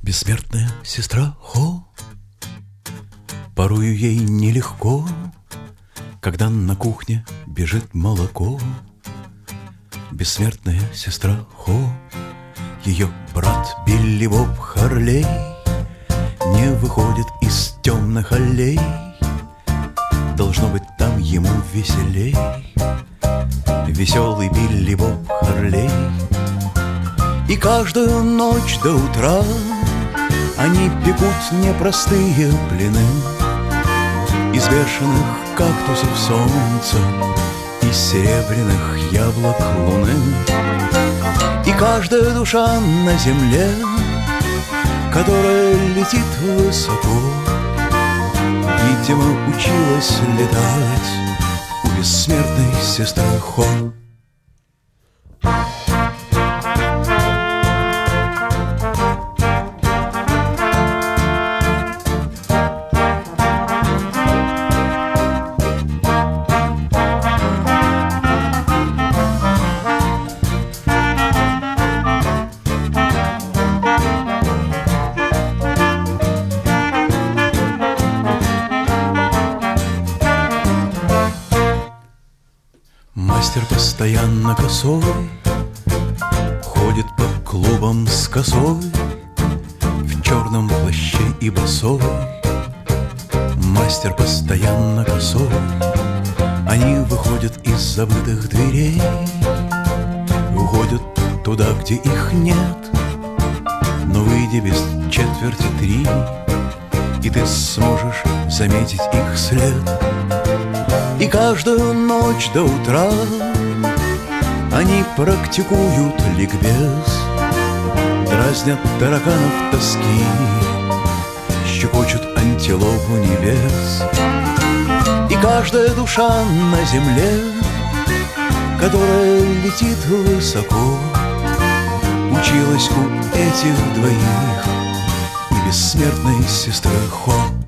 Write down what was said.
Бессмертная сестра Хо, порою ей нелегко, когда на кухне бежит молоко. Бессмертная сестра Хо, ее брат Билли Боб Харлей не выходит из темных аллей. Должно быть, там ему веселей. Веселый Билли Боб Харлей. И каждую ночь до утра они пекут непростые блины из бешеных кактусов солнца, из серебряных яблок луны. И каждая душа на земле, которая летит высоко, видимо, училась летать у бессмертной сестры Хо. Мастер постоянно косой ходит по клубам с косой, в черном плаще и босой. Мастер постоянно косой. Они выходят из забытых дверей, уходят туда, где их нет. Но выйди без четверти 3, и ты сможешь заметить их след. И каждую ночь до утра они практикуют ликбез, дразнят тараканов тоски, щекочут антилопу небес. И каждая душа на земле, которая летит высоко, училась у этих двоих и бессмертной сестры Хо.